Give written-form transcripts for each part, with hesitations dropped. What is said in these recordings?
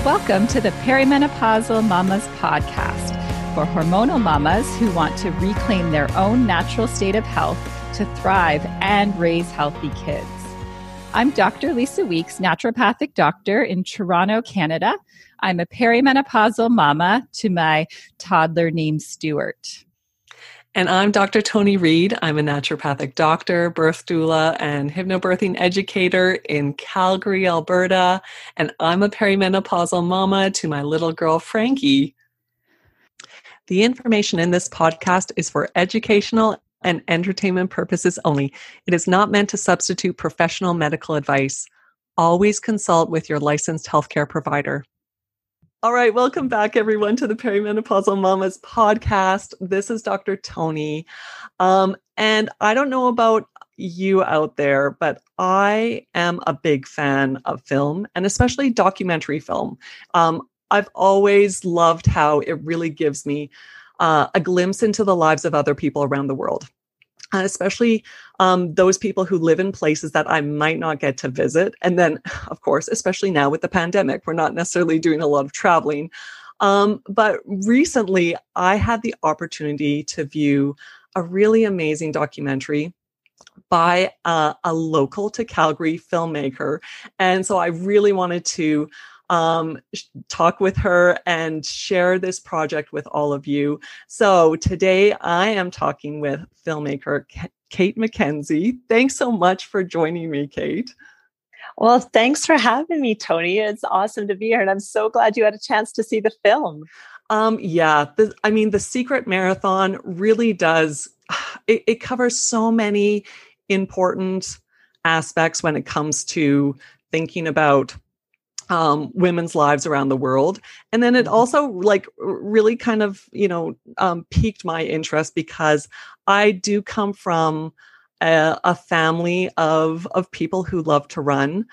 Welcome to the Perimenopausal Mamas podcast for hormonal mamas who want to reclaim their own natural state of health to thrive and raise healthy kids. I'm Dr. Lisa Weeks, naturopathic doctor in Toronto, Canada. I'm a perimenopausal mama to my toddler named Stuart. And I'm Dr. Toni Reed. I'm a naturopathic doctor, birth doula, and hypnobirthing educator in Calgary, Alberta. And I'm a perimenopausal mama to my little girl, Frankie. The information in this podcast is for educational and entertainment purposes only. It is not meant to substitute professional medical advice. Always consult with your licensed healthcare provider. All right, welcome back, everyone, to the Perimenopausal Mamas podcast. This is Dr. Toni. And I don't know about you out there, but I am a big fan of film, and especially documentary film. I've always loved how it really gives me a glimpse into the lives of other people around the world. Especially those people who live in places that I might not get to visit. And then, of course, especially now with the pandemic, we're not necessarily doing a lot of traveling. But recently, I had the opportunity to view a really amazing documentary by a local to Calgary filmmaker. And so I really wanted to talk with her and share this project with all of you. So today I am talking with filmmaker Kate McKenzie. Thanks so much for joining me, Kate. Well, thanks for having me, Toni. It's awesome to be here. And I'm so glad you had a chance to see the film. The Secret Marathon really does. It covers so many important aspects when it comes to thinking about women's lives around the world. And then it also really kind of, piqued my interest because I do come from a family of people who love to run.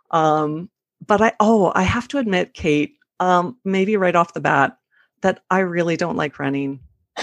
But I have to admit, Kate, maybe right off the bat, that I really don't like running.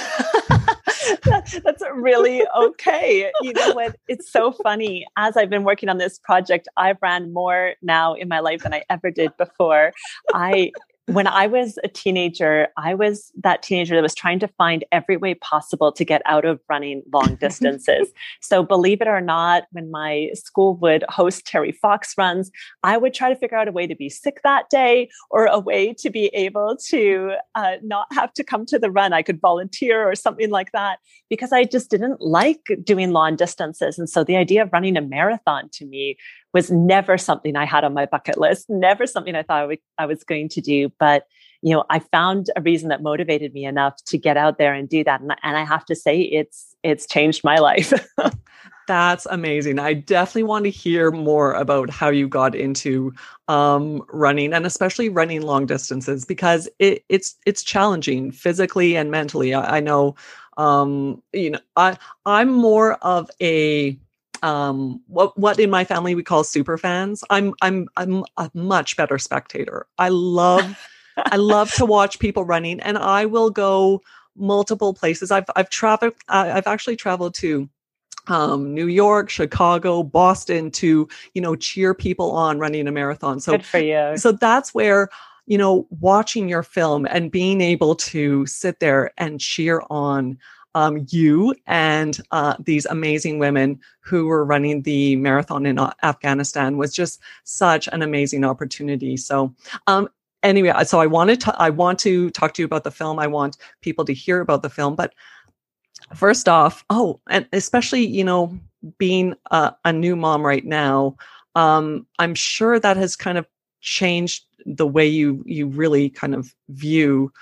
That's really okay. You know what? It's so funny. As I've been working on this project, I've ran more now in my life than I ever did before. When I was a teenager, I was that teenager that was trying to find every way possible to get out of running long distances. So believe it or not, when my school would host Terry Fox runs, I would try to figure out a way to be sick that day or a way to be able to not have to come to the run. I could volunteer or something like that because I just didn't like doing long distances. And so the idea of running a marathon to me was never something I had on my bucket list, never something I thought I was going to do. But, I found a reason that motivated me enough to get out there and do that. And I have to say, it's changed my life. That's amazing. I definitely want to hear more about how you got into running, and especially running long distances, because it's challenging physically and mentally. I know, I'm more of a what in my family we call super fans. I'm a much better spectator. I love to watch people running, and I will go multiple places. I've actually traveled to New York, Chicago, Boston to cheer people on running a marathon. So good for you. So that's where watching your film and being able to sit there and cheer on you and these amazing women who were running the marathon in Afghanistan was just such an amazing opportunity. So anyway, so I want to talk to you about the film. I want people to hear about the film. But first off, and especially, being a new mom right now, I'm sure that has kind of changed the way you really kind of view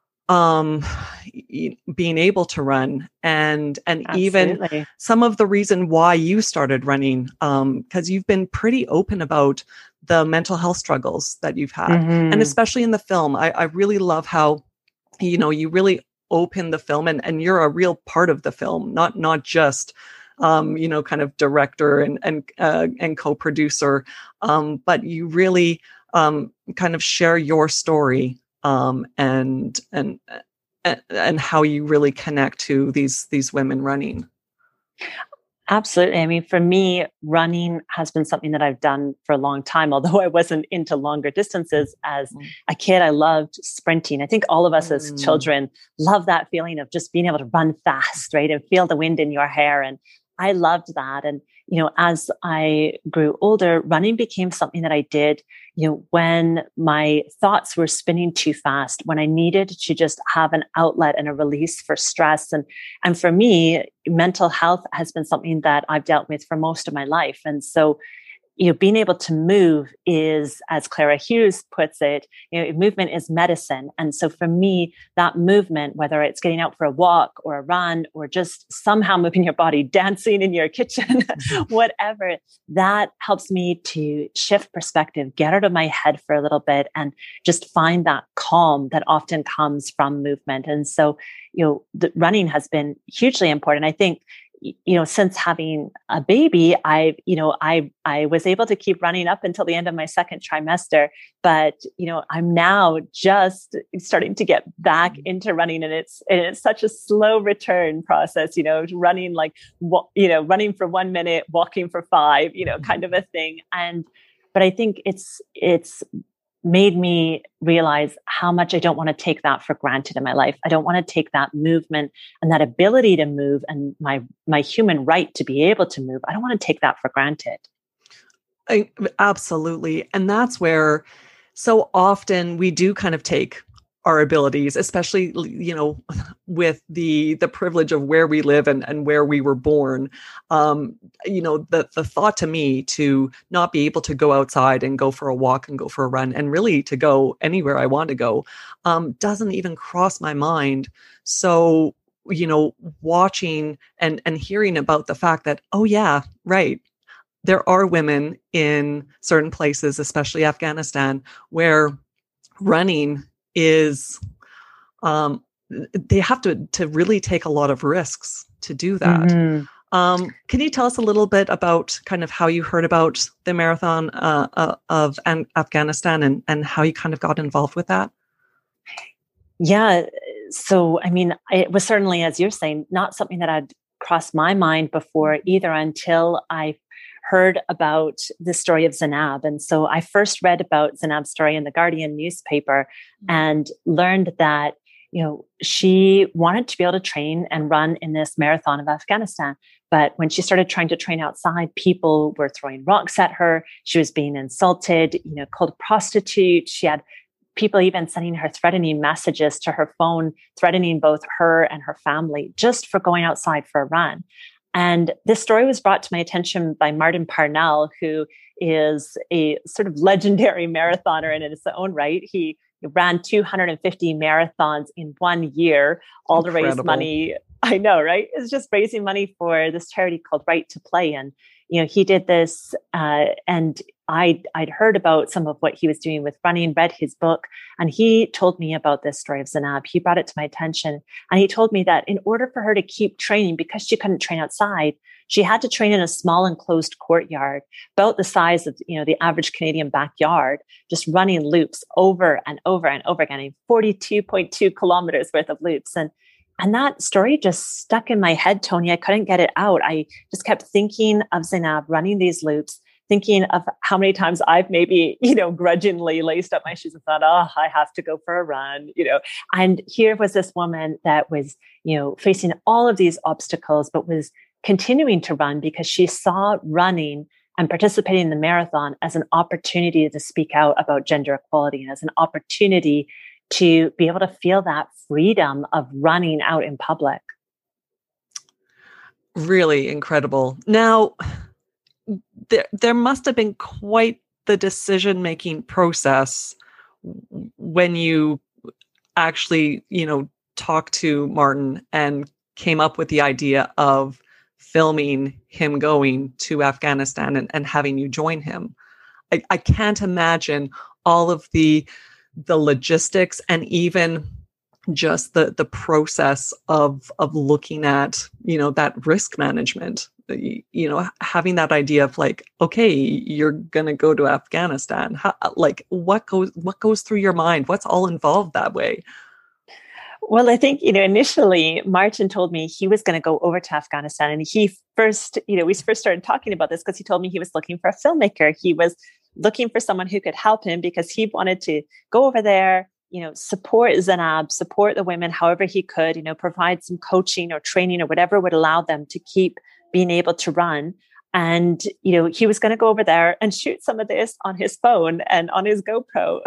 being able to run and Absolutely. Even some of the reason why you started running, because you've been pretty open about the mental health struggles that you've had. Mm-hmm. And especially in the film, I really love how, you really open the film and you're a real part of the film, not just, kind of director and co-producer, but you really kind of share your story and how you really connect to these women running. Absolutely. I mean, for me, running has been something that I've done for a long time, although I wasn't into longer distances. As a kid, I loved sprinting. I think all of us as children love that feeling of just being able to run fast, right? And feel the wind in your hair. And I loved that. And, as I grew older, running became something that I did, when my thoughts were spinning too fast, when I needed to just have an outlet and a release for stress. And for me, mental health has been something that I've dealt with for most of my life. And so, being able to move is, as Clara Hughes puts it, movement is medicine. And so for me, that movement, whether it's getting out for a walk or a run or just somehow moving your body, dancing in your kitchen, whatever, that helps me to shift perspective, get out of my head for a little bit and just find that calm that often comes from movement. And so, the running has been hugely important. I think, since having a baby, I was able to keep running up until the end of my second trimester, but, I'm now just starting to get back into running, and it's such a slow return process, running running for 1 minute, walking for 5, kind of a thing. But I think it's made me realize how much I don't want to take that for granted in my life. I don't want to take that movement and that ability to move and my human right to be able to move. I don't want to take that for granted. Absolutely. And that's where so often we do kind of take our abilities, especially, with the privilege of where we live and where we were born. The thought to me to not be able to go outside and go for a walk and go for a run and really to go anywhere I want to go, doesn't even cross my mind. So, watching and hearing about the fact that, oh yeah, right. There are women in certain places, especially Afghanistan, where running is, they have to really take a lot of risks to do that. Mm-hmm. Can you tell us a little bit about kind of how you heard about the marathon of Afghanistan and how you kind of got involved with that? Yeah. So, I mean, it was certainly, as you're saying, not something that had crossed my mind before either until I heard about the story of Zainab. And so I first read about Zainab's story in the Guardian newspaper and learned that, she wanted to be able to train and run in this marathon of Afghanistan. But when she started trying to train outside, people were throwing rocks at her. She was being insulted, called a prostitute. She had people even sending her threatening messages to her phone, threatening both her and her family just for going outside for a run. And this story was brought to my attention by Martin Parnell, who is a sort of legendary marathoner in his own right. He ran 250 marathons in 1 year, all to raise money. I know, right? It's just raising money for this charity called Right to Play. And, he did this and I'd heard about some of what he was doing with running, read his book, and he told me about this story of Zainab. He brought it to my attention, and he told me that in order for her to keep training, because she couldn't train outside, she had to train in a small enclosed courtyard, about the size of, the average Canadian backyard, just running loops over and over and over again, 42.2 kilometers worth of loops. And that story just stuck in my head, Tony. I couldn't get it out. I just kept thinking of Zainab running these loops, thinking of how many times I've maybe, grudgingly laced up my shoes and thought, oh, I have to go for a run, And here was this woman that was, facing all of these obstacles, but was continuing to run because she saw running and participating in the marathon as an opportunity to speak out about gender equality and as an opportunity to be able to feel that freedom of running out in public. Really incredible. Now, there must have been quite the decision-making process when you actually, talked to Martin and came up with the idea of filming him going to Afghanistan and having you join him. I can't imagine all of the logistics and even just the process of looking at, that risk management, having that idea of like, okay, you're going to go to Afghanistan. What goes through your mind? What's all involved that way? Well, I think, initially Martin told me he was going to go over to Afghanistan. And we first started talking about this because he told me he was looking for a filmmaker. He was looking for someone who could help him because he wanted to go over there, support Zainab, support the women however he could, provide some coaching or training or whatever would allow them to keep being able to run. And, he was going to go over there and shoot some of this on his phone and on his GoPro.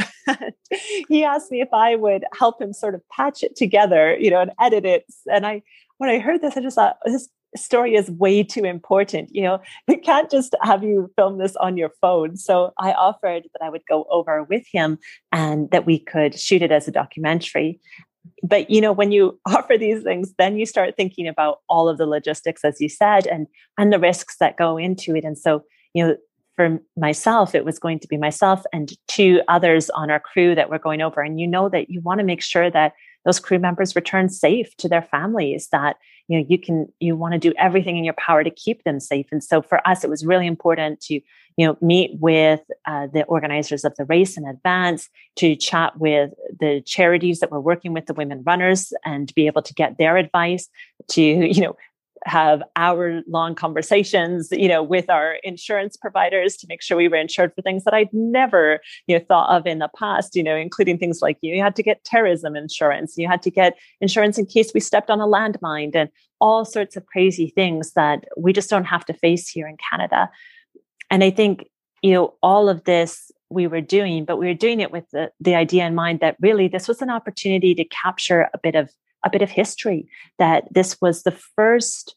He asked me if I would help him sort of patch it together, and edit it. And when I heard this, I just thought, this story is way too important. We can't just have you film this on your phone. So I offered that I would go over with him and that we could shoot it as a documentary. But, when you offer these things, then you start thinking about all of the logistics, as you said, and the risks that go into it. And so, for myself, it was going to be myself and 2 others on our crew that were going over. And that you want to make sure that those crew members return safe to their families, that, you want to do everything in your power to keep them safe. And so for us, it was really important to, meet with the organizers of the race in advance, to chat with the charities that were working with the women runners and be able to get their advice, to, have hour-long conversations, with our insurance providers to make sure we were insured for things that I'd never, thought of in the past, including things like you had to get terrorism insurance, you had to get insurance in case we stepped on a landmine, and all sorts of crazy things that we just don't have to face here in Canada. And I think, all of this we were doing, but we were doing it with the idea in mind that really this was an opportunity to capture a bit of history, that this was the first,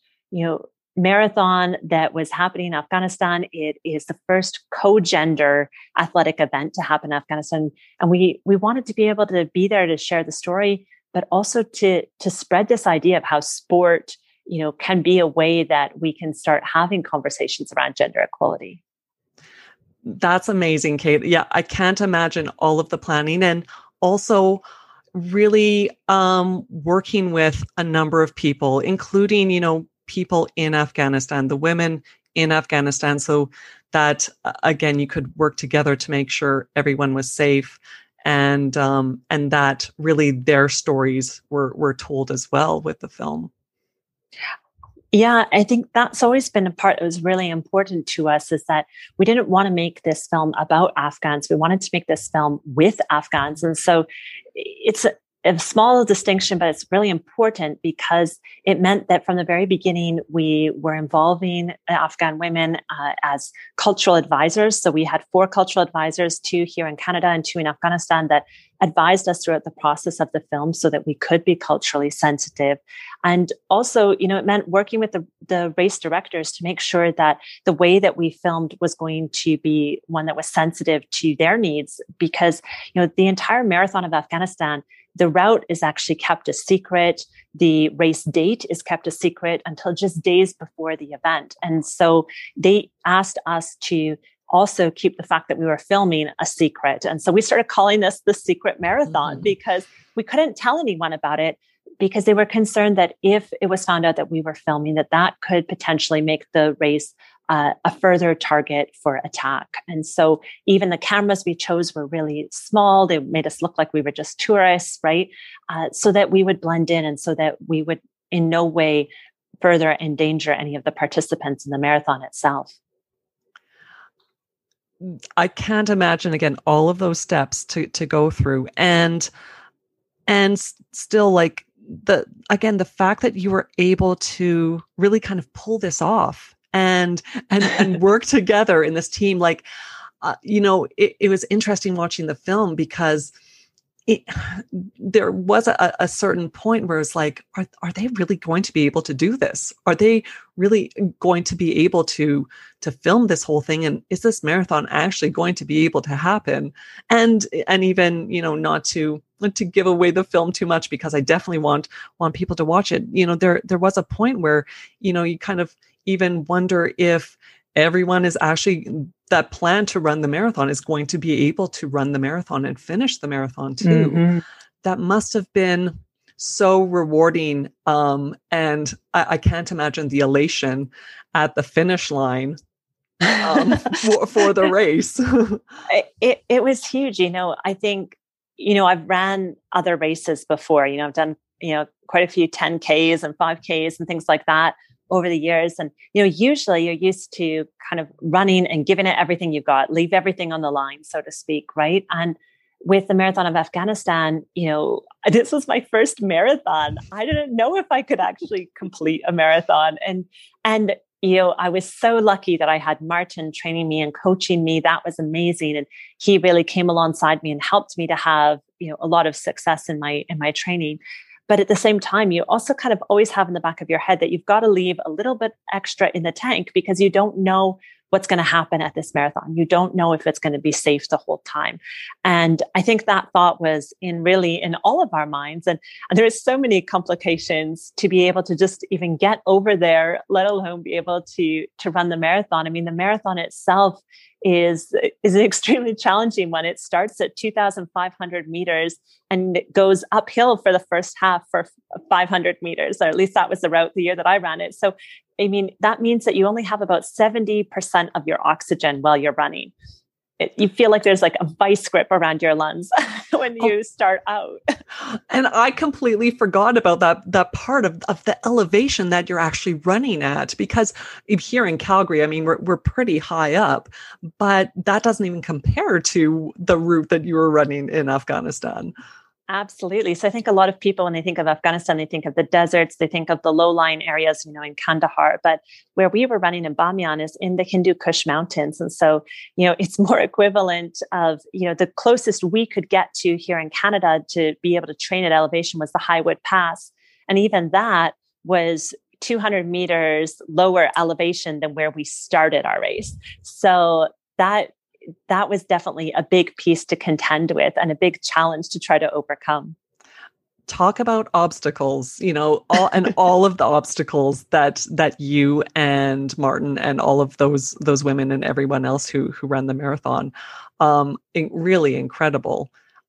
marathon that was happening in Afghanistan. It is the first co-gender athletic event to happen in Afghanistan. And we wanted to be able to be there to share the story, but also to spread this idea of how sport, can be a way that we can start having conversations around gender equality. That's amazing, Kate. Yeah, I can't imagine all of the planning, and also really working with a number of people, including, people in Afghanistan, the women in Afghanistan, so that, again, you could work together to make sure everyone was safe, and that really their stories were told as well with the film. Yeah, I think that's always been a part that was really important to us, is that we didn't want to make this film about Afghans. We wanted to make this film with Afghans. And so it's a small distinction, but it's really important because it meant that from the very beginning, we were involving Afghan women as cultural advisors. So we had 4 cultural advisors, 2 here in Canada and 2 in Afghanistan, that advised us throughout the process of the film so that we could be culturally sensitive. And also, it meant working with the race directors to make sure that the way that we filmed was going to be one that was sensitive to their needs, because, the entire marathon of Afghanistan, the route is actually kept a secret. The race date is kept a secret until just days before the event. And so they asked us to also keep the fact that we were filming a secret. And so we started calling this the secret marathon, because we couldn't tell anyone about it, because they were concerned that if it was found out that we were filming, that could potentially make the race a further target for attack. And so even the cameras we chose were really small. They made us look like we were just tourists, right? So that we would blend in, and so that we would in no way further endanger any of the participants in the marathon itself. I can't imagine, again, all of those steps to go through, and still, like, the fact that you were able to really kind of pull this off and work together in this team. Like, it was interesting watching the film, because there was a certain point where it's like, are they really going to be able to do this? Are they really going to be able to film this whole thing? And is this marathon actually going to be able to happen? And even, not to give away the film too much, because I definitely want people to watch it. There was a point where, you kind of even wonder if everyone is actually, that plan to run the marathon is going to be able to run the marathon and finish the marathon too. Mm-hmm. That must have been so rewarding. And I can't imagine the elation at the finish line for the race. It was huge. I think, I've ran other races before. I've done quite a few 10Ks and 5Ks and things like that over the years. And, usually you're used to kind of running and giving it everything you've got, leave everything on the line, so to speak. Right. And with the Marathon of Afghanistan, this was my first marathon. I didn't know if I could actually complete a marathon. And I was so lucky that I had Martin training me and coaching me. That was amazing. And he really came alongside me and helped me to have, a lot of success in my training. But at the same time, you also kind of always have in the back of your head that you've got to leave a little bit extra in the tank because you don't know what's going to happen at this marathon. You don't know if it's going to be safe the whole time. And I think that thought was in all of our minds. And there's so many complications to be able to just even get over there, let alone be able to run the marathon. I mean, the marathon itself is an extremely challenging one. It starts at 2,500 meters and it goes uphill for the first half for 500 meters, or at least that was the route the year that I ran it. So, I mean, that means that you only have about 70% of your oxygen while you're running. You feel like there's like a vice grip around your lungs when you start out. And I completely forgot about that part of the elevation that you're actually running at, because here in Calgary, I mean, we're pretty high up, but that doesn't even compare to the route that you were running in Afghanistan. Absolutely. So I think a lot of people, when they think of Afghanistan, they think of the deserts, they think of the low-lying areas, in Kandahar. But where we were running in Bamyan is in the Hindu Kush Mountains. And so, it's more equivalent of, the closest we could get to here in Canada to be able to train at elevation was the Highwood Pass. And even that was 200 meters lower elevation than where we started our race. So that was definitely a big piece to contend with and a big challenge to try to overcome. Talk about obstacles, all of the obstacles that you and Martin and all of those women and everyone else who ran the marathon, really incredible.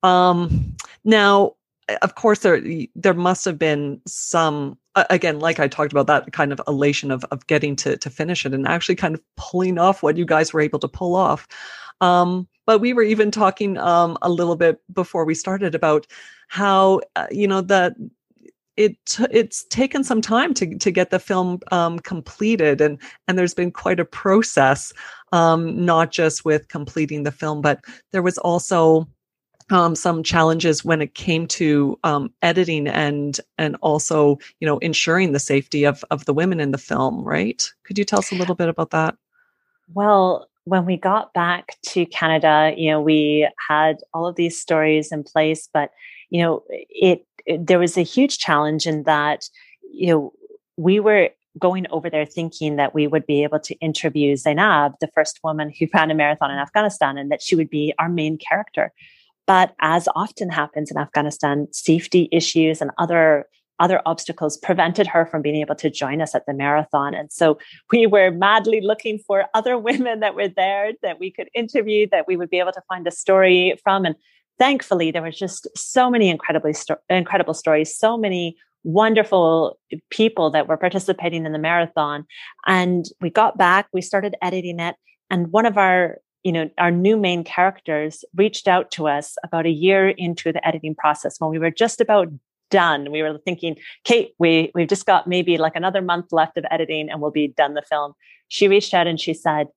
Now, of course, there must have been some, again, like I talked about, that kind of elation of getting to finish it and actually kind of pulling off what you guys were able to pull off. But we were even talking a little bit before we started about how, that it's taken some time to get the film completed. And there's been quite a process, not just with completing the film, but there was also some challenges when it came to editing and also, ensuring the safety of the women in the film, right? Could you tell us a little bit about that? Well, when we got back to Canada, we had all of these stories in place, but, there was a huge challenge in that, we were going over there thinking that we would be able to interview Zainab, the first woman who ran a marathon in Afghanistan, and that she would be our main character. But as often happens in Afghanistan, safety issues and other obstacles prevented her from being able to join us at the marathon. And so we were madly looking for other women that were there that we could interview, that we would be able to find a story from. And thankfully, there was just so many incredible stories, so many wonderful people that were participating in the marathon. And we got back, we started editing it. And one of our new main characters reached out to us about a year into the editing process when we were just about done. We were thinking, Kate, we've just got maybe like another month left of editing and we'll be done the film. She reached out and she said,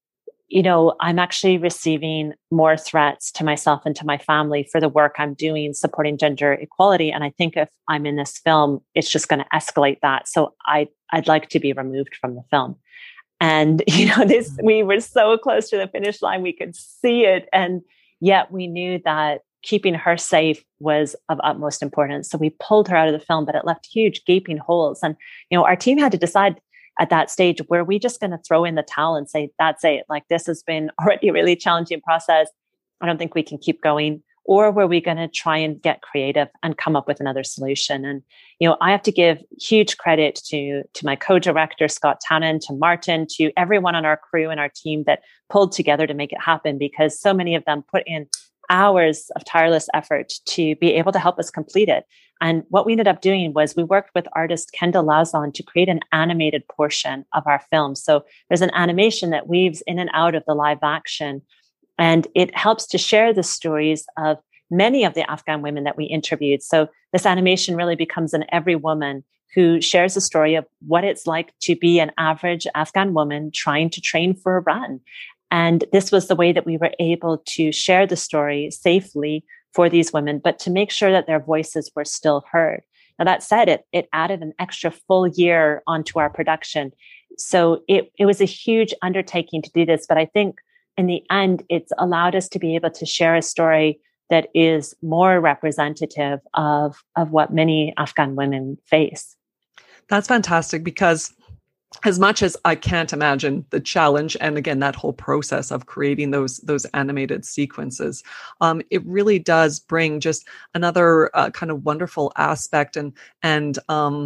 I'm actually receiving more threats to myself and to my family for the work I'm doing supporting gender equality. And I think if I'm in this film, it's just going to escalate that. So I'd like to be removed from the film. And, we were so close to the finish line, we could see it. And yet we knew that keeping her safe was of utmost importance. So we pulled her out of the film, but it left huge gaping holes. And, our team had to decide at that stage, were we just going to throw in the towel and say, that's it? Like, this has been already a really challenging process. I don't think we can keep going. Or were we going to try and get creative and come up with another solution? And, I have to give huge credit to my co-director, Scott Tannen, to Martin, to everyone on our crew and our team that pulled together to make it happen, because so many of them put in hours of tireless effort to be able to help us complete it. And what we ended up doing was we worked with artist Kendall Lauzon to create an animated portion of our film. So there's an animation that weaves in and out of the live action, and it helps to share the stories of many of the Afghan women that we interviewed. So this animation really becomes an every woman who shares a story of what it's like to be an average Afghan woman trying to train for a run. And this was the way that we were able to share the story safely for these women, but to make sure that their voices were still heard. Now, that said, it added an extra full year onto our production. So it was a huge undertaking to do this. But I think in the end, it's allowed us to be able to share a story that is more representative of what many Afghan women face. That's fantastic, because as much as I can't imagine the challenge, and again, that whole process of creating those animated sequences, it really does bring just another kind of wonderful aspect, and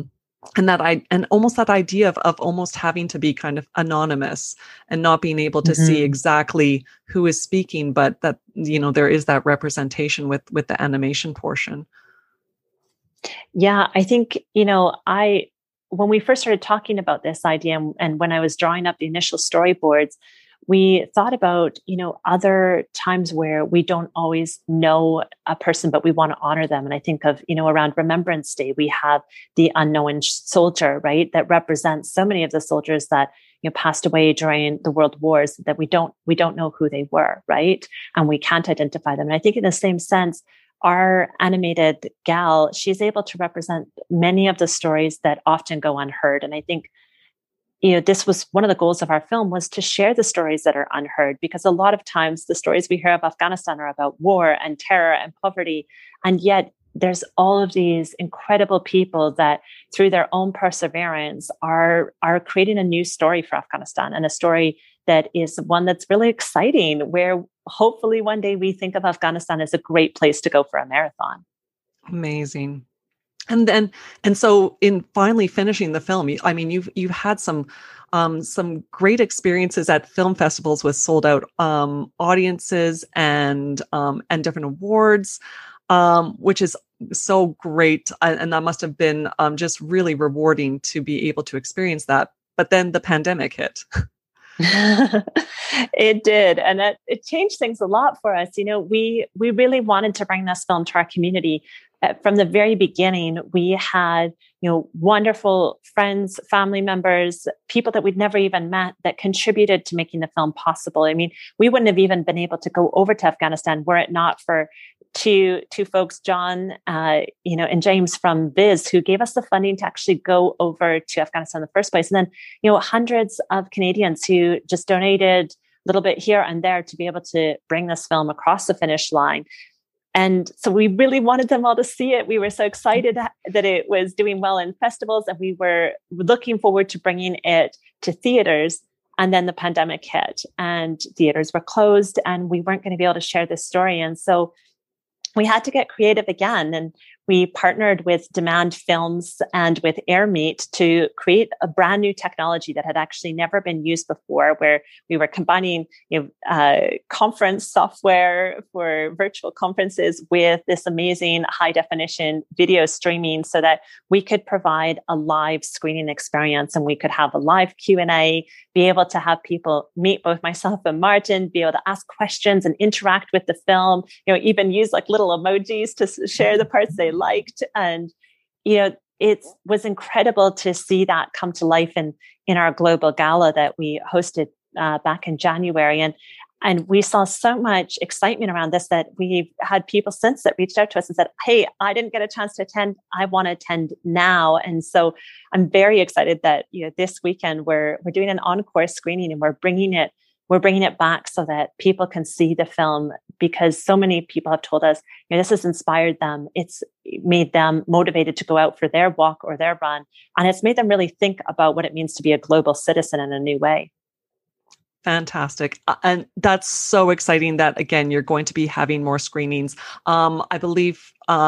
almost that idea of almost having to be kind of anonymous and not being able to see exactly who is speaking, but that, there is that representation with the animation portion. Yeah, I think, when we first started talking about this idea and when I was drawing up the initial storyboards, we thought about, other times where we don't always know a person, but we want to honor them. And I think of, around Remembrance Day, we have the unknown soldier, right? That represents so many of the soldiers that, passed away during the world wars, that we don't know who they were, right? And we can't identify them. And I think in the same sense, our animated gal, she's able to represent many of the stories that often go unheard. And I think, this was one of the goals of our film, was to share the stories that are unheard, because a lot of times the stories we hear of Afghanistan are about war and terror and poverty. And yet there's all of these incredible people that through their own perseverance are creating a new story for Afghanistan, and a story that is one that's really exciting, where hopefully one day we think of Afghanistan as a great place to go for a marathon. Amazing. And so in finally finishing the film, you've had some great experiences at film festivals with sold out audiences and different awards, which is so great. And that must have been just really rewarding to be able to experience that. But then the pandemic hit. It did. And it changed things a lot for us. We really wanted to bring this film to our community. From the very beginning, we had, wonderful friends, family members, people that we'd never even met that contributed to making the film possible. I mean, we wouldn't have even been able to go over to Afghanistan were it not for two folks, John, and James from Viz, who gave us the funding to actually go over to Afghanistan in the first place. And then, hundreds of Canadians who just donated a little bit here and there to be able to bring this film across the finish line. And so we really wanted them all to see it. We were so excited that it was doing well in festivals, and we were looking forward to bringing it to theaters. And then the pandemic hit and theaters were closed, and we weren't going to be able to share this story. And so we had to get creative again. And we partnered with Demand Films and with AirMeet to create a brand new technology that had actually never been used before, where we were combining conference software for virtual conferences with this amazing high definition video streaming, so that we could provide a live screening experience, and we could have a live Q&A, be able to have people meet both myself and Martin, be able to ask questions and interact with the film, even use like little emojis to share the parts they liked. And it was incredible to see that come to life in our global gala that we hosted back in January. And we saw so much excitement around this that we've had people since that reached out to us and said, "Hey, I didn't get a chance to attend. I want to attend now." And so I'm very excited that this weekend we're doing an encore screening, and we're bringing it back so that people can see the film, because so many people have told us, this has inspired them. It's made them motivated to go out for their walk or their run. And it's made them really think about what it means to be a global citizen in a new way. Fantastic. And that's so exciting that, again, you're going to be having more screenings. I believe,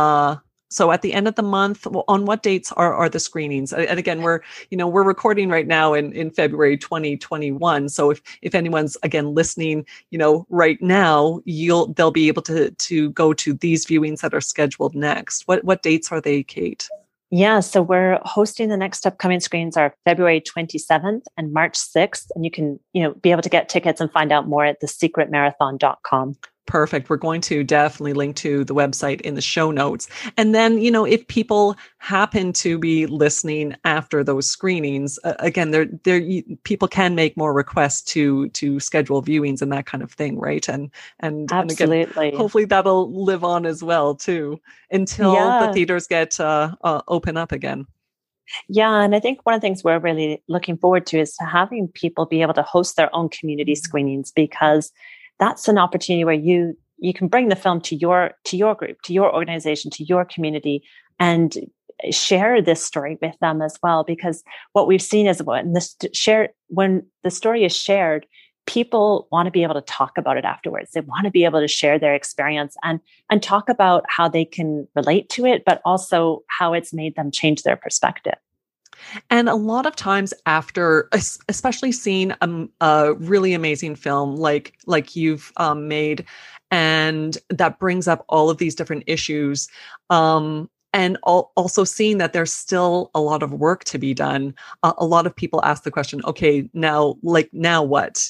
so at the end of the month, on what dates are the screenings? And again, we're recording right now in February 2021. So if anyone's again listening, right now, they'll be able to go to these viewings that are scheduled next. What dates are they, Kate? Yeah, so we're hosting the next upcoming screens are February 27th and March 6th. And you can, be able to get tickets and find out more at thesecretmarathon.com. Perfect. We're going to definitely link to the website in the show notes. And then, if people happen to be listening after those screenings, again, people can make more requests to schedule viewings and that kind of thing, right? And Absolutely. again, hopefully that'll live on as well too, until the theaters get open up again. Yeah. And I think one of the things we're really looking forward to is having people be able to host their own community screenings, because that's an opportunity where you can bring the film to your group, to your organization, to your community, and share this story with them as well. Because what we've seen is when the story is shared, people want to be able to talk about it afterwards. They want to be able to share their experience and talk about how they can relate to it, but also how it's made them change their perspective. And a lot of times after, especially seeing a really amazing film like you've made, and that brings up all of these different issues, and also seeing that there's still a lot of work to be done. A lot of people ask the question, okay, now what?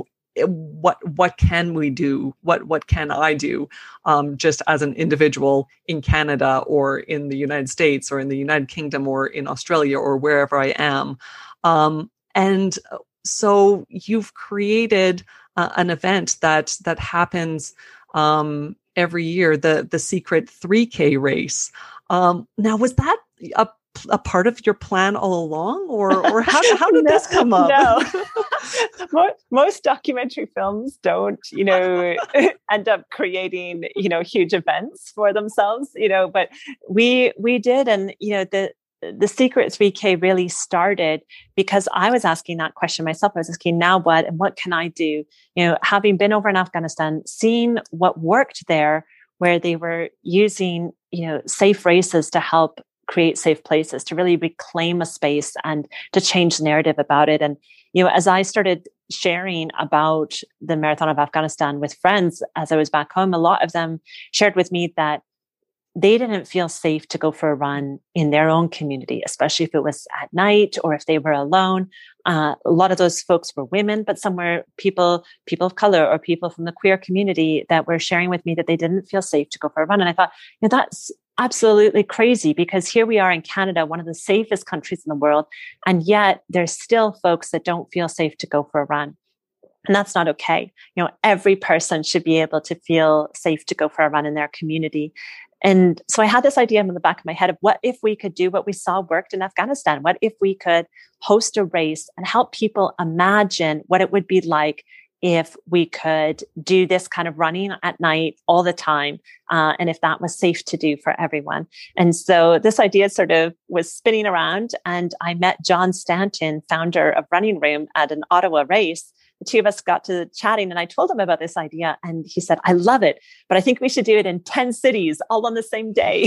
What can we do? What can I do, just as an individual in Canada or in the United States or in the United Kingdom or in Australia or wherever I am? And so you've created an event that happens every year, the Secret 3K race. Now, was that a part of your plan all along, or how did this come up? No. Most documentary films don't, end up creating, huge events for themselves, but we did. And, the Secret 3K really started because I was asking that question myself. I was asking, now what, and what can I do? Having been over in Afghanistan, seeing what worked there, where they were using, safe races to help create safe places, to really reclaim a space and to change the narrative about it. And, as I started sharing about the Marathon of Afghanistan with friends as I was back home, a lot of them shared with me that they didn't feel safe to go for a run in their own community, especially if it was at night or if they were alone. A lot of those folks were women, but some were people of color or people from the queer community that were sharing with me that they didn't feel safe to go for a run. And I thought, that's absolutely crazy, because here we are in Canada, one of the safest countries in the world, and yet there's still folks that don't feel safe to go for a run. And that's not okay. Every person should be able to feel safe to go for a run in their community. And so I had this idea in the back of my head of what if we could do what we saw worked in Afghanistan? What if we could host a race and help people imagine what it would be like if we could do this kind of running at night all the time, and if that was safe to do for everyone. And so this idea sort of was spinning around, and I met John Stanton, founder of Running Room, at an Ottawa race. The two of us got to chatting, and I told him about this idea, and he said, I love it, but I think we should do it in 10 cities all on the same day.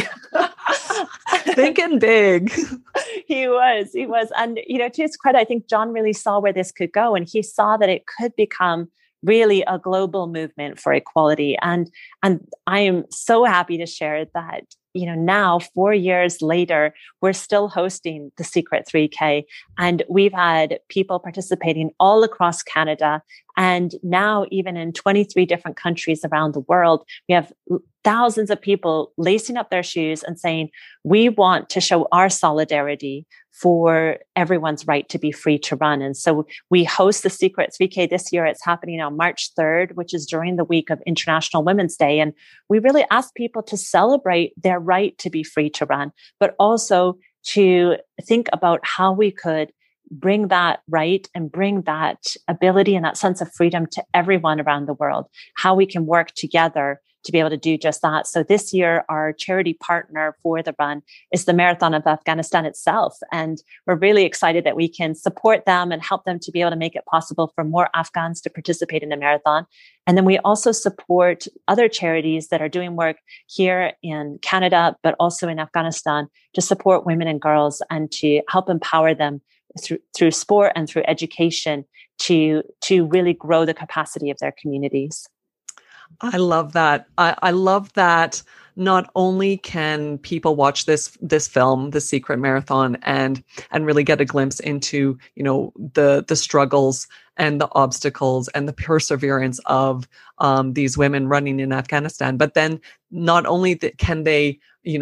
Thinking big. He was. And, to his credit, I think John really saw where this could go, and he saw that it could become really a global movement for equality. And I am so happy to share that, now 4 years later, we're still hosting the Secret 3K, and we've had people participating all across Canada. And now even in 23 different countries around the world, we have thousands of people lacing up their shoes and saying, we want to show our solidarity for everyone's right to be free to run. And so we host the Secret 3K this year. It's happening on March 3rd, which is during the week of International Women's Day. And we really ask people to celebrate their right to be free to run, but also to think about how we could bring that right and bring that ability and that sense of freedom to everyone around the world, how we can work together to be able to do just that. So this year, our charity partner for the run is the Marathon of Afghanistan itself. And we're really excited that we can support them and help them to be able to make it possible for more Afghans to participate in the marathon. And then we also support other charities that are doing work here in Canada, but also in Afghanistan, to support women and girls and to help empower them through sport and through education to really grow the capacity of their communities. I love that. I love that. Not only can people watch this film, The Secret Marathon, and really get a glimpse into, you know, the struggles and the obstacles and the perseverance of these women running in Afghanistan, but then not only can they,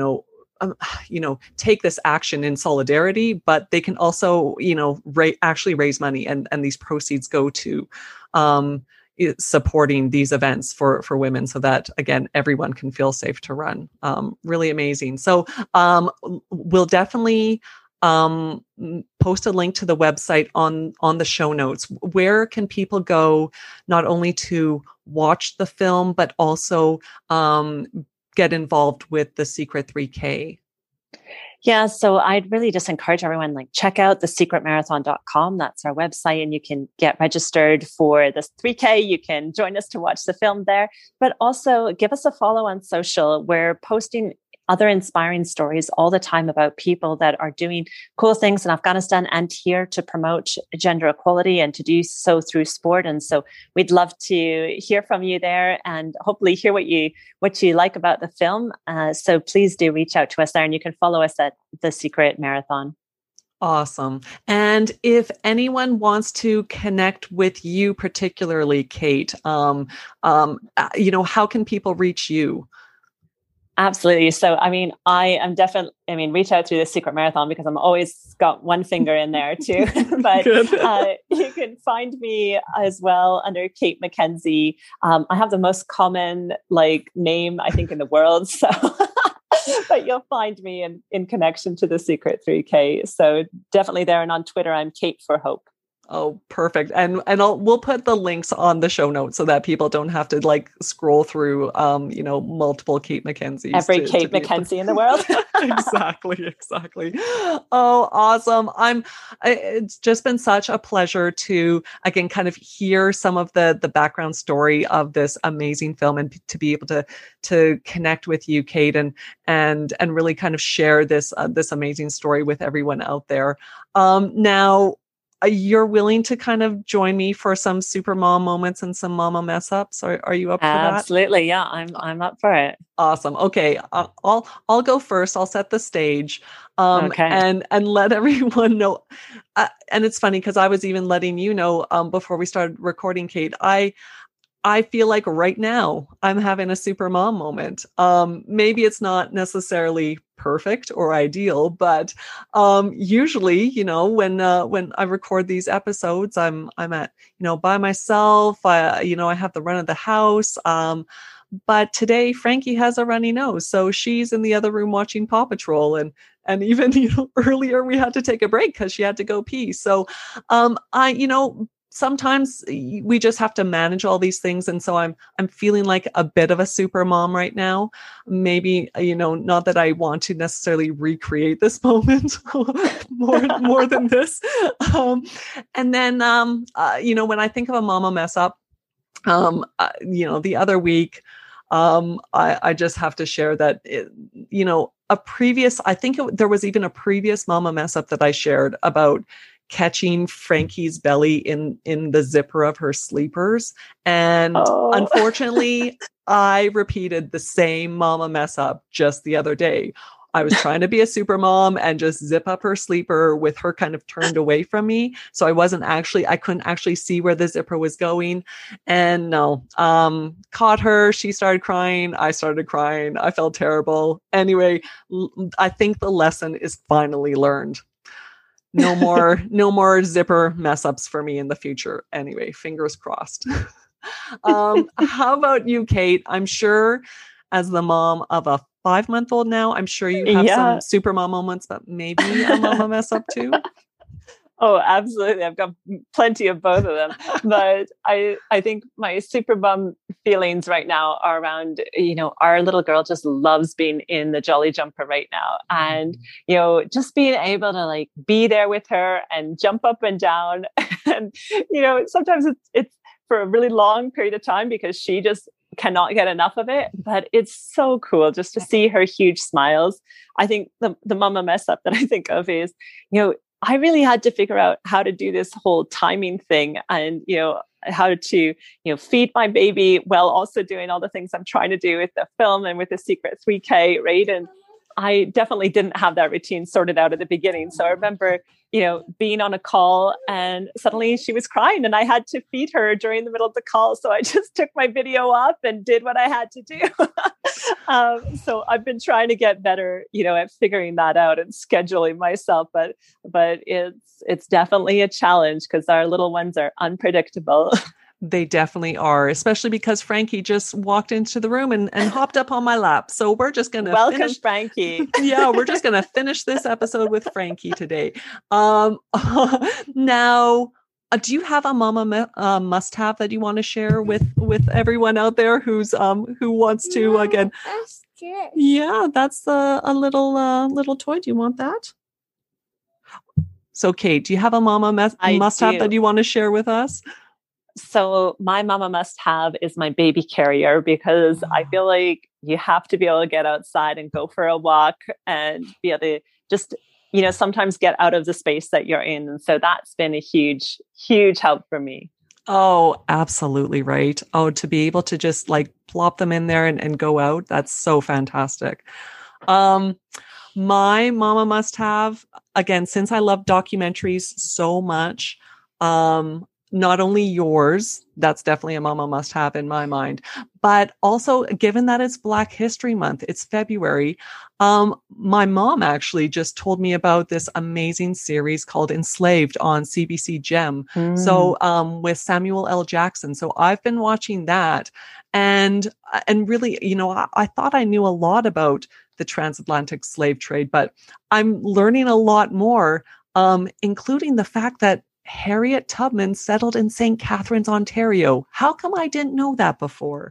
take this action in solidarity, but they can also, actually raise money, and these proceeds go to supporting these events for women, so that, again, everyone can feel safe to run. Really amazing. So we'll definitely post a link to the website on the show notes. Where can people go not only to watch the film, but also get involved with the Secret 3K? Yeah, so I'd really just encourage everyone, check out thesecretmarathon.com. That's our website, and you can get registered for this 3K. You can join us to watch the film there, but also give us a follow on social. We're posting other inspiring stories all the time about people that are doing cool things in Afghanistan and here to promote gender equality, and to do so through sport. And so we'd love to hear from you there, and hopefully hear what you like about the film. So please do reach out to us there, and you can follow us at The Secret Marathon. Awesome. And if anyone wants to connect with you particularly, Kate, how can people reach you? Absolutely. So, I am definitely, reach out through The Secret Marathon, because I'm always got one finger in there too. But you can find me as well under Kate McKenzie. I have the most common name, I think, in the world. So, but you'll find me in connection to the Secret 3K. So definitely there. And on Twitter, I'm Kate for Hope. Oh, perfect. And we'll put the links on the show notes so that people don't have to scroll through, multiple Kate McKenzies. Every Kate McKenzie in the world. Exactly. Oh, awesome. It's just been such a pleasure to, again, kind of hear some of the background story of this amazing film, and to be able to connect with you, Kate, and really kind of share this amazing story with everyone out there. Now, you're willing to kind of join me for some super mom moments and some mama mess ups? Are you up for that? Absolutely. Yeah, I'm up for it. Awesome. Okay. I'll go first. I'll set the stage. Okay. And let everyone know. And it's funny because I was even letting you know, before we started recording, Kate, I feel like right now I'm having a super mom moment. Maybe it's not necessarily perfect or ideal, but usually, when I record these episodes, I'm at, by myself. I have the run of the house. But today Frankie has a runny nose, so she's in the other room watching Paw Patrol, and even earlier we had to take a break because she had to go pee. So sometimes we just have to manage all these things. And so I'm feeling like a bit of a super mom right now. Maybe, not that I want to necessarily recreate this moment more than this. And then, when I think of a mama mess up, the other week, I just have to share that, there was even a previous mama mess up that I shared about catching Frankie's belly in the zipper of her sleepers. And unfortunately, I repeated the same mama mess up just the other day. I was trying to be a super mom and just zip up her sleeper with her kind of turned away from me. So I couldn't actually see where the zipper was going. And caught her. She started crying. I started crying. I felt terrible. Anyway, I think the lesson is finally learned. No more zipper mess ups for me in the future. Anyway, fingers crossed. How about you, Kate? I'm sure, as the mom of a 5-month-old now, I'm sure you have some super mom moments, but maybe a mama mess up too. Oh, absolutely. I've got plenty of both of them. But I think my super mom feelings right now are around, our little girl just loves being in the Jolly Jumper right now. And, just being able to be there with her and jump up and down. And, sometimes it's for a really long period of time because she just cannot get enough of it. But it's so cool just to see her huge smiles. I think the mama mess up that I think of is, I really had to figure out how to do this whole timing thing. And, how to, feed my baby while also doing all the things I'm trying to do with the film and with the Secret 3K, right? And I definitely didn't have that routine sorted out at the beginning. So I remember, being on a call and suddenly she was crying and I had to feed her during the middle of the call. So I just took my video up and did what I had to do. So I've been trying to get better, at figuring that out and scheduling myself. But it's definitely a challenge because our little ones are unpredictable. They definitely are, especially because Frankie just walked into the room and hopped up on my lap. So we're just going to welcome Frankie. Yeah, we're just going to finish this episode with Frankie today. Now, do you have a mama must-have that you want to share with everyone out there who wants to again? That's good. Yeah, that's a little toy. Do you want that? So, Kate, do you have a mama must-have that you want to share with us? So my mama must-have is my baby carrier, because I feel like you have to be able to get outside and go for a walk and be able to just, sometimes get out of the space that you're in. And so that's been a huge, huge help for me. Oh, absolutely right. Oh, to be able to just like plop them in there and go out. That's so fantastic. My mama must-have, again, since I love documentaries so much, not only yours, that's definitely a mama must-have in my mind, but also given that it's Black History Month, it's February. My mom actually just told me about this amazing series called Enslaved on CBC Gem. So with Samuel L. Jackson. So I've been watching that and really, I thought I knew a lot about the transatlantic slave trade, but I'm learning a lot more, including the fact that Harriet Tubman settled in St. Catharines, Ontario. How come I didn't know that before?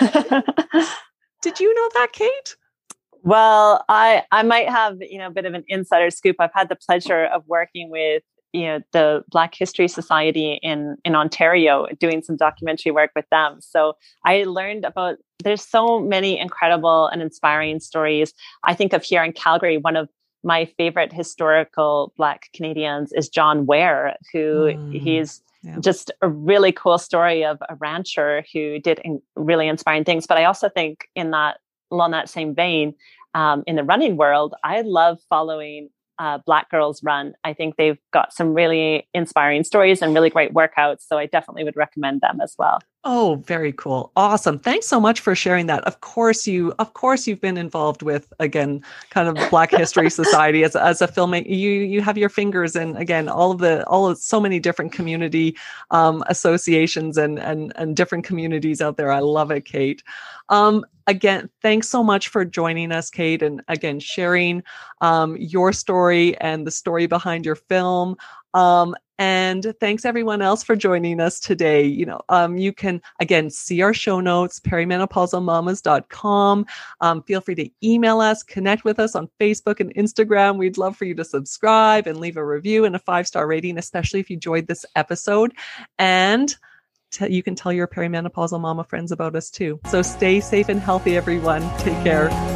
Did you know that, Kate? Well, I might have, a bit of an insider scoop. I've had the pleasure of working with, the Black History Society in Ontario, doing some documentary work with them. So I learned about, there's so many incredible and inspiring stories. I think of here in Calgary, one of my favorite historical Black Canadians is John Ware, who he's just a really cool story of a rancher who did really inspiring things. But I also think along that same vein, in the running world, I love following Black Girls Run. I think they've got some really inspiring stories and really great workouts. So I definitely would recommend them as well. Oh, very cool. Awesome. Thanks so much for sharing that. Of course you've been involved with, again, kind of Black History Society as a filmmaker. You have your fingers in, again, all of so many different community associations and different communities out there. I love it, Kate. Again, thanks so much for joining us, Kate, and again, sharing your story and the story behind your film. And thanks everyone else for joining us today. You can, again, see our show notes, perimenopausalmamas.com. Feel free to email us, connect with us on Facebook and Instagram. We'd love for you to subscribe and leave a review and a 5-star rating, especially if you enjoyed this episode. And you can tell your perimenopausal mama friends about us too. So stay safe and healthy, everyone. Take care.